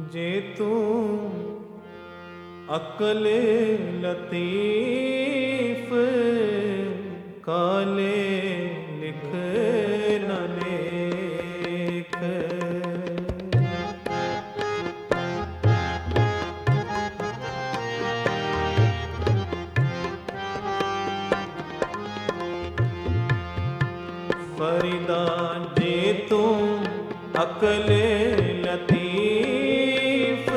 जे तू अकले लतीफ काले लिख न लेख। फरीदा जे तू अकले लतीफ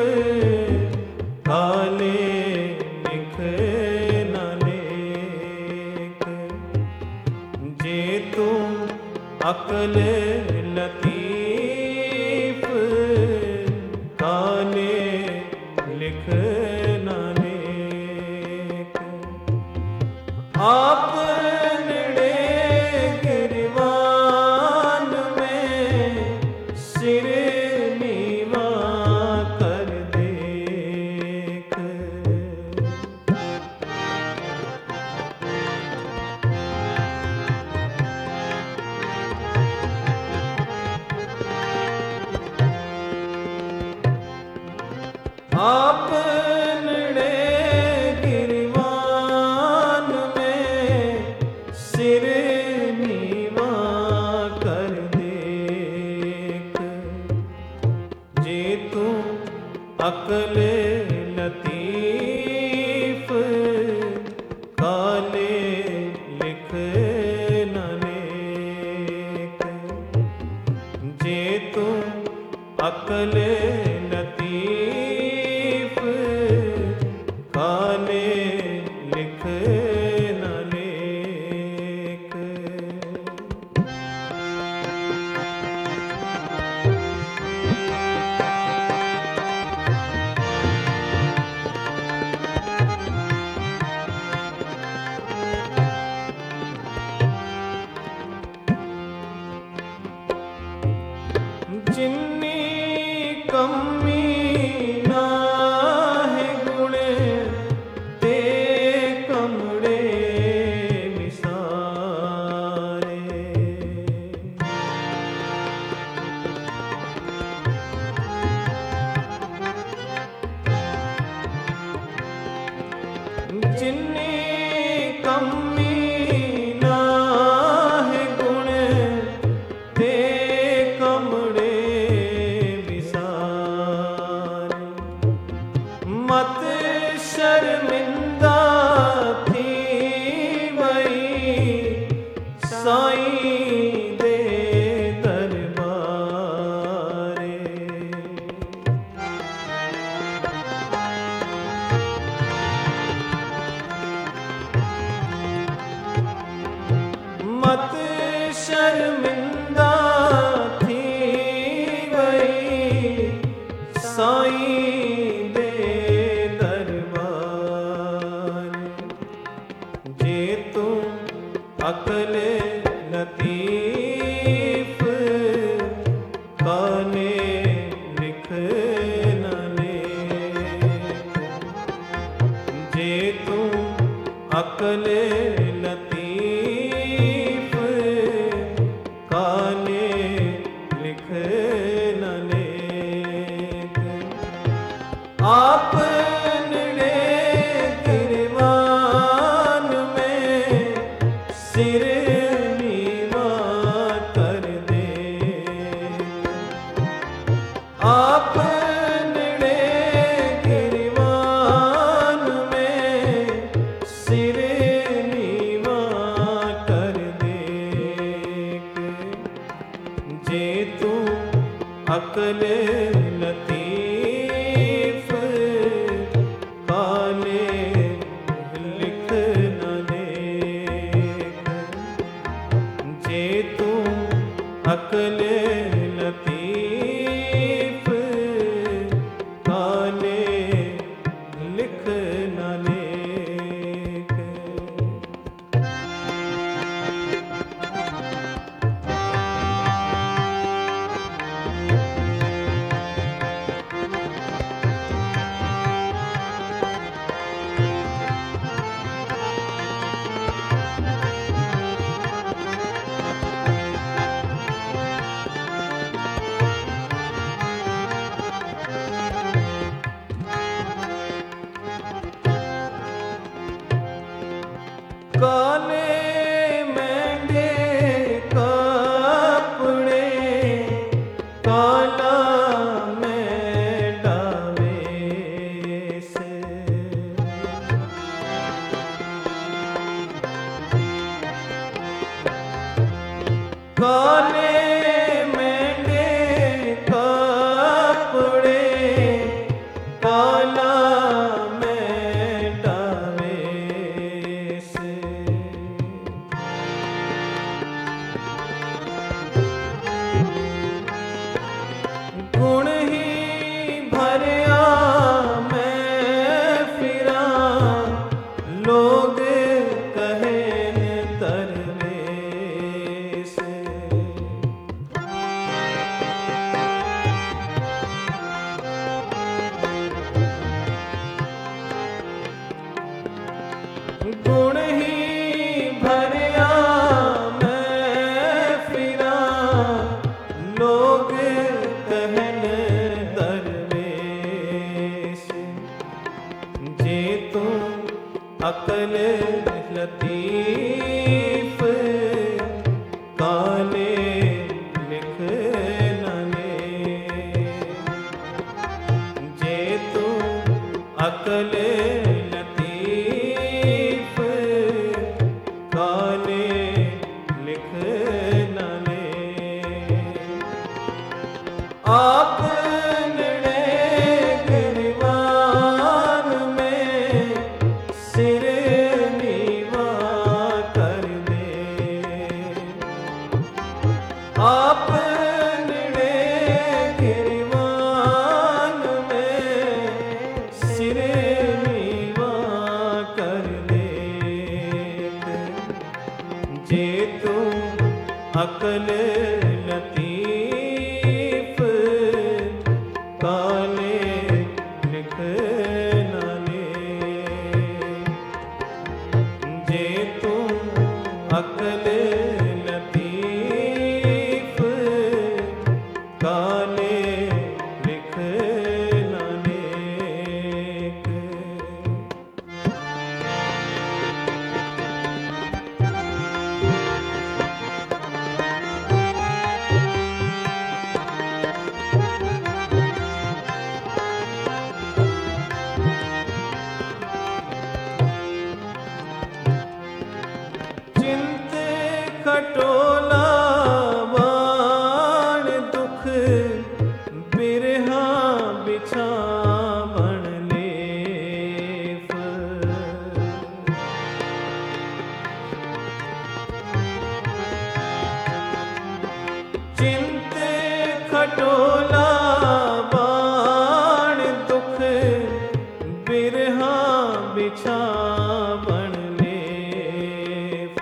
काले लिख न लेख। जे तू अकले लतीफ काले लिख न लेख। आप सिर नीवा कर देख। आपने गिरवान में सिर नीवा कर देख। जे तू अकले लतीफ काले लिख न लेख। जे तू अकले लतीफ काले लिख न लेख। जिन्नी कमी ना है गुण ते कमड़े विसारे। जिन्नी कमी ना है गुण ते कमड़े विसारे। मत शर्मिंदा थी वही साईं दे दरबारे। मत शर्मिंदा थी वही साईं दे दरबार। जे तू अकले लतीफ काले लिख न लेख। जे तू अकले लतीफ काले लिख न लेख। आपने गिरवान में सिर नीवा कर देख। आपने गिरवान में सिर नीवा कर देख। जे तू अकले लतीफ काले लिख न लेख। जे तू अकले लतीफ काले लिख न लेख। अकल लतीफ काले लिख न ले। आप नड़े गिरवान में सिर नीवा कर दे। आप नड़े गिरवान में सिर नीवा कर दे। जे तू अकल लतीफ काले लिख न ले। जे तू अकल लतीफ काले लिख न लेक। चिंत खटोला बाण दुख बिरहा बिछावन लेफ। चिंत खटोला बाण दुख बिरहा बिछावन लेफ।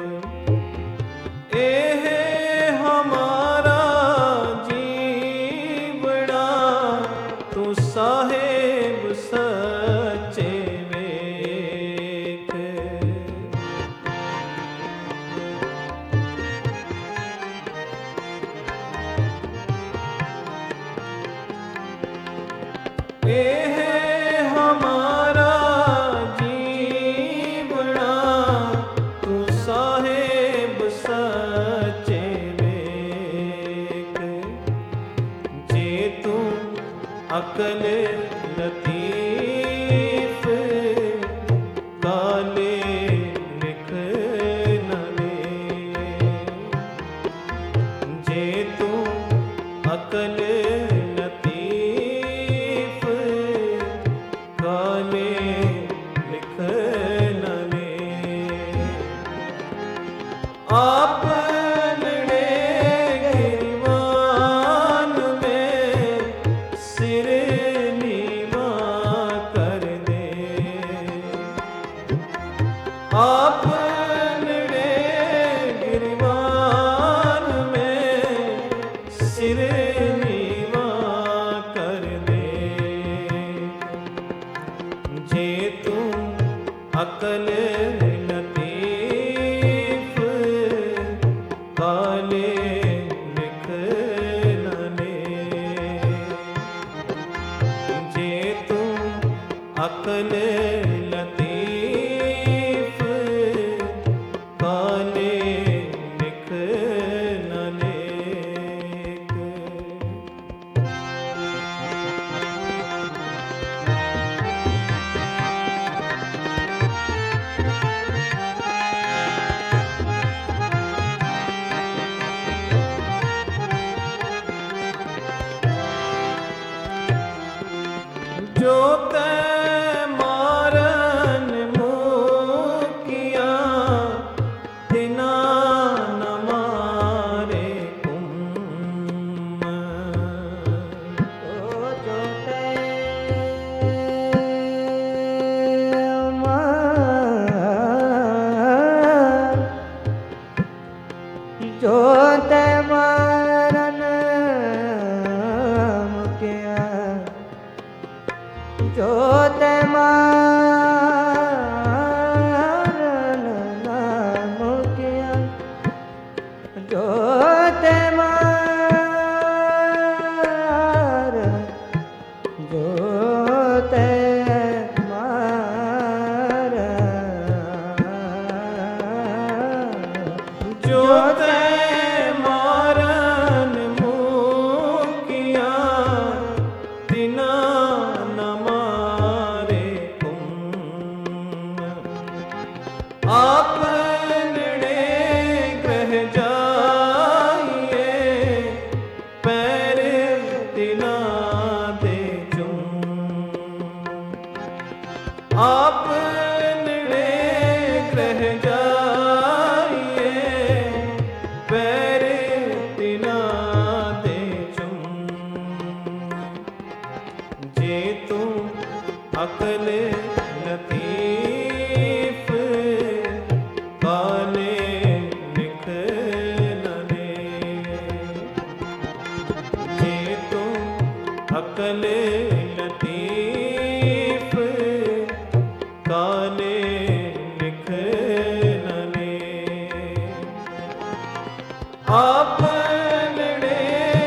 एह हमारा जीवड़ा तू साहेब सच्चे वेख। एह हमारा जीवड़ा तू साहेब सच्चे वेख। जे तू अकल लतीफ काले लिख न ले। जे तू अकल लतीफ काले लिख न ले। आप नड़े गिरवान में सिर नीवा कर दे। आप नड़े गिरवान में सिर नीवा कर दे। जे तू अकल लतीफ काले लिख न ले। जे तू अकल लतीफ काले लिख न लेक। जो तै मारन मुकिया तिना न मारे कुम। जो ते मारन मुकिया जो ते मारन मुकिया जो ते मार जो ते मार जो तै मारन मुकिया तिना न मारे ਆਪ ਨੇੜੇ ਗ੍ਰਹਿ ਜਾਈਏ, ਪੈਰ ਤਿਨਾ ਦੇ ਚੁੰਮ। ਜੇ ਤੂੰ ਅਕਲ ਲਤੀਫ, ਕਾਲੇ ਲਿਖ ਲਨੇ। ਜੇ ਤੂੰ ਅਕਲ ਲਤੀਫ, ਕਾਲੇ ਲਿਖ ਲਨੇ। ਆਪ ਨੇੜੇ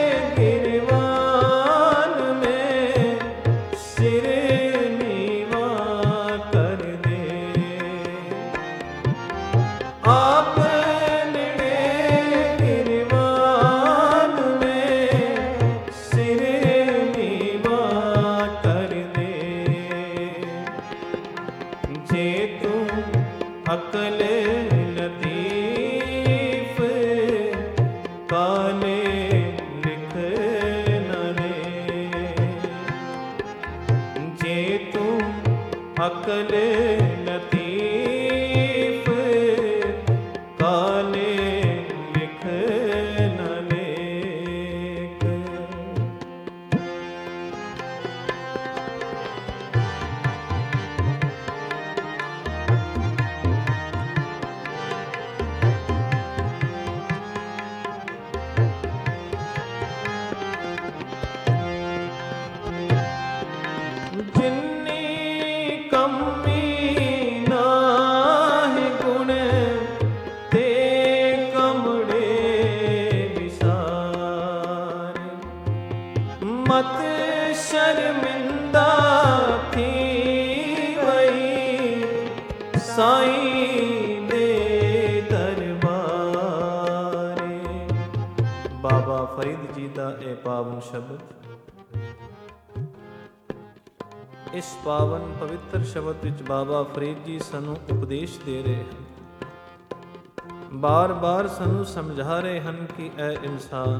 ਗਿਰਵਾਨ ਮੈਂ ਸਿਰ ਨੀਵਾ ਕਰ ਦੇ। ਆਪ ਨੇੜੇ ਗਿਰਵਾਨ ਮੈਂ ਸਿਰ ਨੀਵਾ ਕਰ ਦੇ। ਜੇ ਤੂੰ ਅਕਲ ਲਤੀਫ, ਕਾਲੇ ਲਿਖ ਲਨੇ। ਜੇ ਤੂੰ ਅਕਲ ਲਤੀਫ, ਕਾਲੇ ਲਿਖ ਲਨੇ। ਜਿੰਨੀ ਕਮੀ ਨਾਹਿ ਗੁਣ, ਤੇ ਕਮੜੇ ਵਿਸਾਰ। ਮਤ ਸ਼ਰਮਿੰਦਾ ਥੀ ਵਈ, ਸਾਈਂ ਦੇ ਦਰਬਾਰੇ। ਬਾਬਾ ਫਰੀਦ ਜੀ ਦਾ ਇਹ ਪਾਵਨ ਸ਼ਬਦ, ਇਸ ਪਾਵਨ ਪਵਿੱਤਰ ਸ਼ਬਦ ਵਿੱਚ ਬਾਬਾ ਫਰੀਦ ਜੀ ਸਾਨੂੰ ਉਪਦੇਸ਼ ਦੇ ਰਹੇ ਹਨ। ਬਾਰ-ਬਾਰ ਸਾਨੂੰ ਸਮਝਾ ਰਹੇ ਹਨ ਕਿ ਇਹ ਇਨਸਾਨ,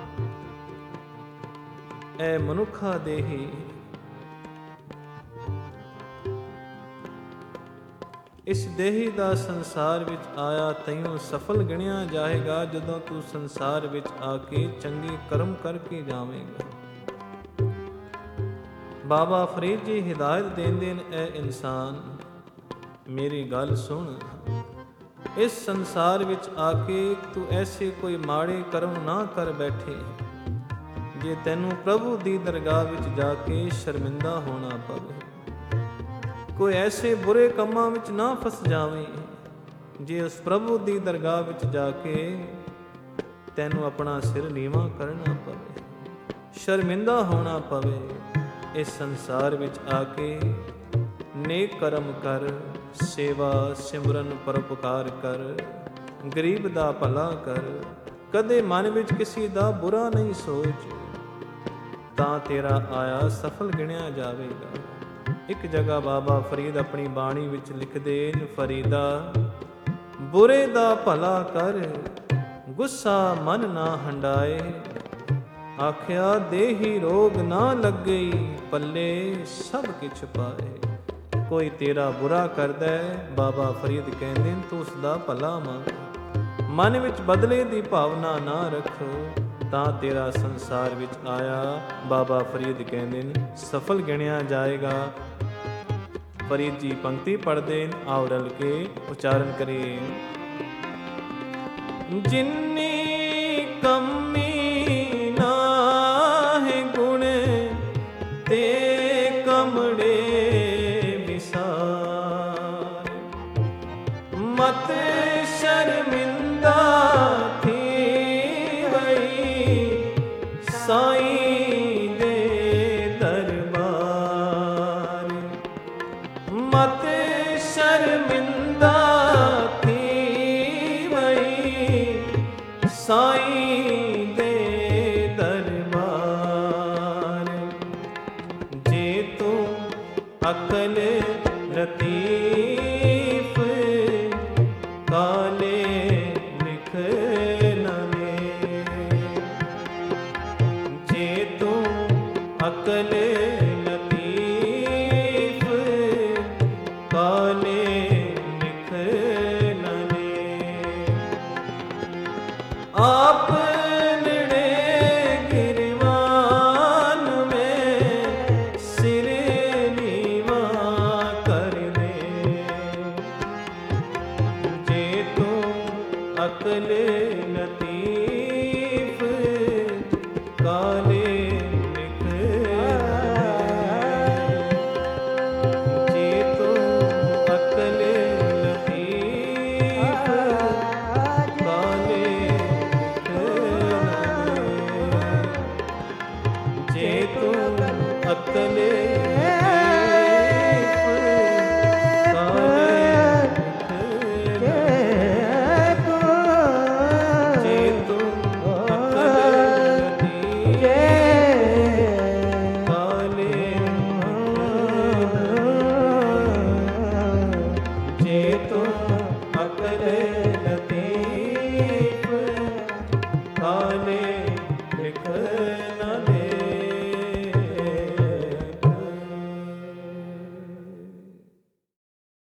ਇਹ ਮਨੁੱਖਾ ਦੇਹੀ ਇਸ ਦੇਹੀ ਦਾ ਸੰਸਾਰ ਵਿੱਚ ਆਇਆ ਤੈਨੂੰ ਸਫਲ ਗਿਣਿਆ ਜਾਏਗਾ ਜਦੋਂ ਤੂੰ ਸੰਸਾਰ ਵਿੱਚ ਆ ਕੇ ਚੰਗੇ ਕਰਮ ਕਰਕੇ ਜਾਵੇਂਗਾ। ਬਾਬਾ ਫਰੀਦ ਜੀ ਹਿਦਾਇਤ ਦਿੰਦੇ ਨੇ, ਇਹ ਇਨਸਾਨ ਮੇਰੀ ਗੱਲ ਸੁਣ। ਇਸ ਸੰਸਾਰ ਵਿੱਚ ਆ ਕੇ ਤੂੰ ਐਸੇ ਕੋਈ ਮਾੜੇ ਕਰਮ ਨਾ ਕਰ ਬੈਠੇ, ਜੇ ਤੈਨੂੰ ਪ੍ਰਭੂ ਦੀ ਦਰਗਾਹ ਵਿੱਚ ਜਾ ਕੇ ਸ਼ਰਮਿੰਦਾ ਹੋਣਾ ਪਵੇ। ਕੋਈ ਐਸੇ ਬੁਰੇ ਕੰਮਾਂ ਵਿੱਚ ਨਾ ਫਸ ਜਾਵੇਂ, ਜੇ ਉਸ ਪ੍ਰਭੂ ਦੀ ਦਰਗਾਹ ਵਿੱਚ ਜਾ ਕੇ ਤੈਨੂੰ ਆਪਣਾ ਸਿਰ ਨੀਵਾਂ ਕਰਨਾ ਪਵੇ, ਸ਼ਰਮਿੰਦਾ ਹੋਣਾ ਪਵੇ। ਇਸ ਸੰਸਾਰ ਵਿੱਚ ਆ ਕੇ ਨੇਕ ਕਰਮ ਕਰ, ਸੇਵਾ ਸਿਮਰਨ ਪਰਉਪਕਾਰ ਕਰ, ਗਰੀਬ ਦਾ ਭਲਾ ਕਰ, ਕਦੇ ਮਨ ਵਿੱਚ ਕਿਸੇ ਦਾ ਬੁਰਾ ਨਹੀਂ ਸੋਚ, ਤਾਂ ਤੇਰਾ ਆਇਆ ਸਫਲ ਗਿਣਿਆ ਜਾਵੇਗਾ। ਇੱਕ ਜਗ੍ਹਾ ਬਾਬਾ ਫਰੀਦ ਆਪਣੀ ਬਾਣੀ ਵਿੱਚ ਲਿਖਦੇ ਨੇ, ਫਰੀਦਾ ਬੁਰੇ ਦਾ ਭਲਾ ਕਰ, ਗੁੱਸਾ ਮਨ ਨਾ ਹੰਡਾਏ। ਆਖਿਆ ਦੇਹੀ ਰੋਗ ਨਾ ਲੱਗਈ, ਪੱਲੇ ਸਭ ਕਿਛ ਪਾਏ। ਕੋਈ ਤੇਰਾ ਬੁਰਾ ਕਰਦਾ ਹੈ, ਬਾਬਾ ਫਰੀਦ ਕਹਿੰਦੇ ਨੇ ਤੂੰ ਉਸ ਦਾ ਭਲਾ ਮੰਗ। ਮਨ ਵਿੱਚ ਬਦਲੇ ਦੀ ਭਾਵਨਾ ਨਾ ਰੱਖ, ਤਾਂ ਤੇਰਾ ਸੰਸਾਰ ਵਿੱਚ ਆਇਆ, ਬਾਬਾ ਫਰੀਦ ਕਹਿੰਦੇ ਨੇ, ਸਫਲ ਗਿਣਿਆ ਜਾਏਗਾ। ਫਰੀਦ ਜੀ ਪੰਕਤੀ ਪੜ੍ਹਦੇ ਨੇ, ਆਓ ਰਲ ਕੇ ਉਚਾਰਨ ਕਰੀਏ। ਜਿੰਨੀ ਕਮੀ ਨਾਹਿ ਗੁਣ, ਤੇ ਕਮੜੇ ਵਿਸਾਰ। ਮਤ ਸ਼ਰਮਿੰਦਾ ਥੀ ਵਈ, ਸਾਈਂ ਦੇ ਦਰਬਾਰ। ਮਤ ਸ਼ਰਮਿੰਦਾ ਥੀ ਵਈ, ਸਾਈਂ ਦੇ ਦਰਬਾਰ। ਜੇ ਤੂੰ ਅਕਲ ਲਤੀਫ, ਕਾਲੇ ਲਿਖ ਲਨੇ। ਜੇ ਤੂੰ ਅਕਲ ਲਤੀਫ, ਅਕਲੇ